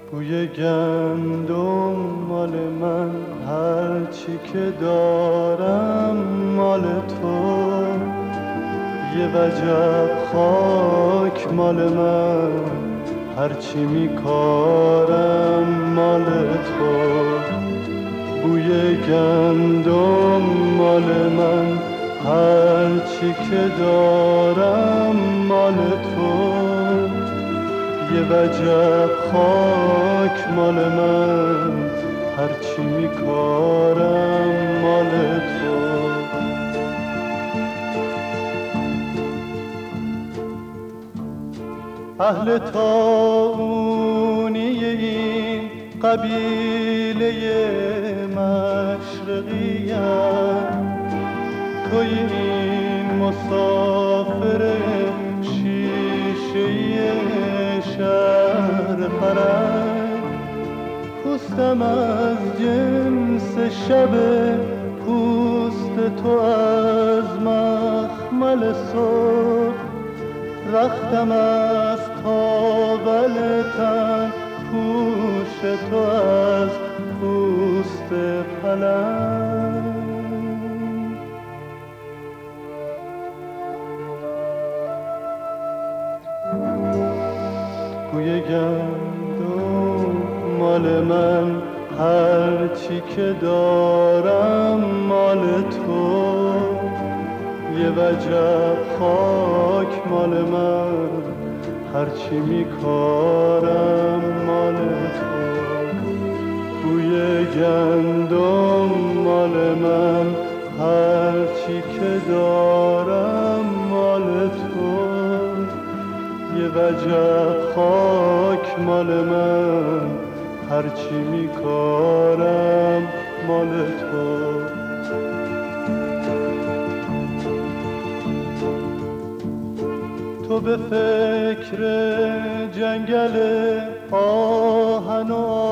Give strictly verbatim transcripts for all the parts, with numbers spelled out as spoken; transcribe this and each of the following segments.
بوی گندم مال من، هر چی که دارم مال تو. یه وجب خاک مال من، هر چی میکارم مال تو. بوی گندم مال من، هر چی که دارم مال تو. یه وجب خاک مال من، هر چی میکارم مال تو. اهل طاعونی این قبیله مشرقیم، توی این مسافر شیشه شهر فرنگ. پوستم از جنس شب پوست تو، از مخمل صبح. رختم از تاول تن پوش تو، از پوست پلنگ. بوی گندم مال من، هر چی که دارم مال تو. یه وجب خاک مال من، هر چی میکارم مال تو. بوی گندم مال من، هر چی که دارم مال تو. یه وجب خاک مال من، هر چی میکارم مال تو. تو به فکر جنگل آهن و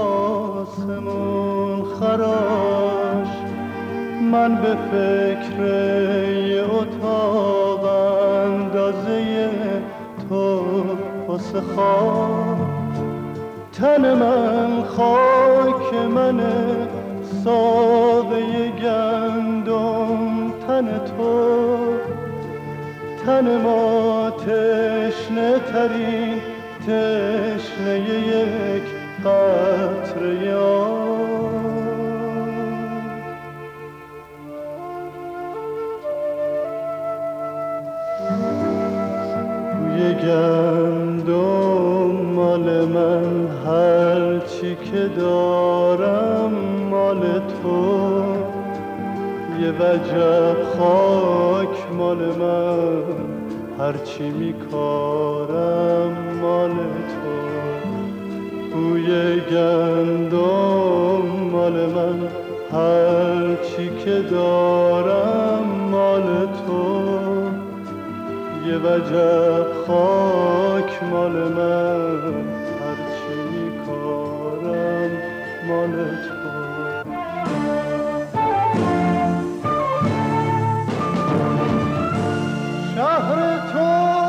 آسمون خراش، من به فکر یه اتاق اندازه تو واسه خواب. تن من خاک منه، ساقه گندم تن تو. تن ما تشنه ترین تشنه یک قطره آب. بوی گندم مال من، هر چی که دارم مال تو. یه وجب خاک مال من، هر چی میکارم مال تو. بوی گندم مال من، هر چی که دارم مال تو. یه وجب خاک مال من، هر چی میکارم مال تو. شهر تو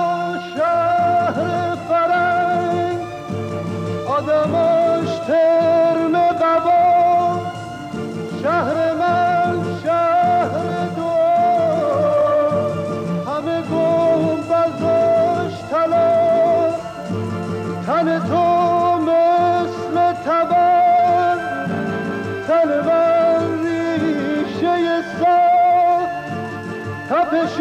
شهر فرنگ، آدماش ترم قبا. شهر من شهر دعا، همه گنبداش طلا. تن تو مثل تبر، تن من ریشه صاف. تپش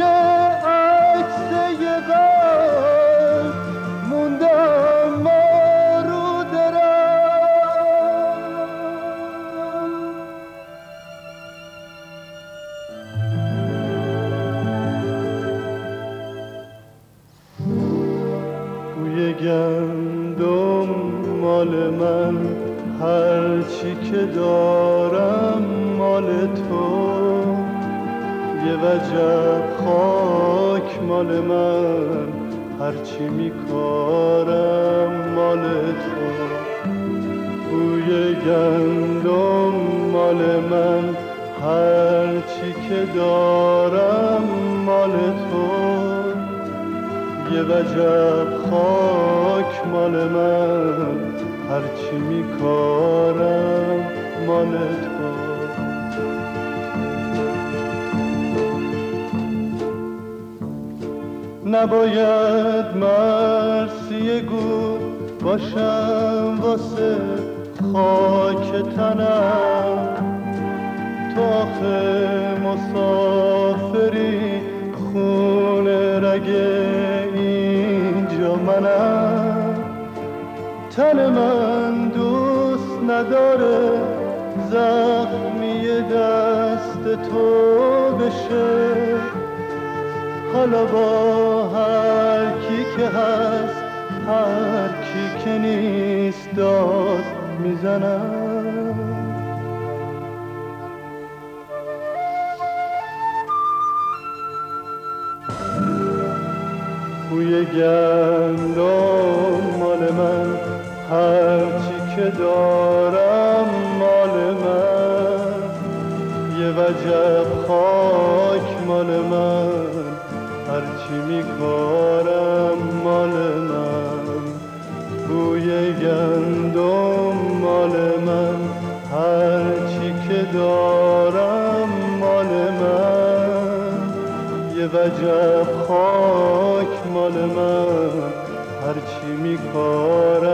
گندم مال من، هر چی که دارم مال تو. یه وجب خاک مال من، هر چی میکارم مال تو. بوی گندم مال من، هر چی که دارم مال تو. یه وجب خاک مال من، هرچی میکارم مال تو. نباید مرسی گور باشم واسه خاک تنم، تو آخه مسافری خون رگ اینجا منم. تن من دوست نداره زخمی دست تو بشه، حالا با هر کی که هست هر کی که نیست داد میزنم. بوی گندم مال من، هرچی که دارم مال من. یه وجب خاک مال من، هرچی میکارم مال من. بوی گندم مال من، هرچی که دارم مال من. یه وجب خاک مال من، هرچی میکارم